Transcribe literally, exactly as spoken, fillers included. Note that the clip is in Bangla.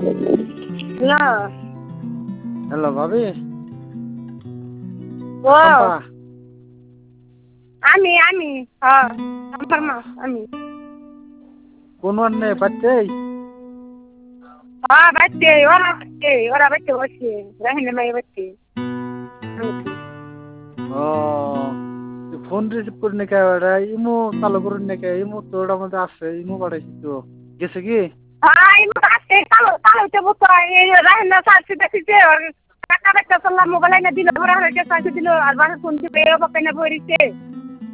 হ্যালো হ্যালো ভাবি। ও চম্পা। আমি আমি হ্যাঁ আমার মা আমি কোন আন্নে বাচ্চাই? হ্যাঁ বাচ্চে ওরা বাচ্চে ওরা বাচ্চে বসে রাহিনা মাই বাচ্চে ও ফোন রিসিভ করে নাকি ওরা ইমো চালু করুন নাকি ইমো তো ওটার মধ্যে আছে ইমো পাঠাইছি তো গেছে কি? হ্যাঁ ইমো আছে কালো কালো তে বুতো এই রাহিনা সাথে দেখতে ওর কাকা বাচ্চা সাল্লাম মোবাইল এনে দিল ওরা হইছে সাথে দিল আর বাসা ফোন দিবে ও বাপে না বইরিছে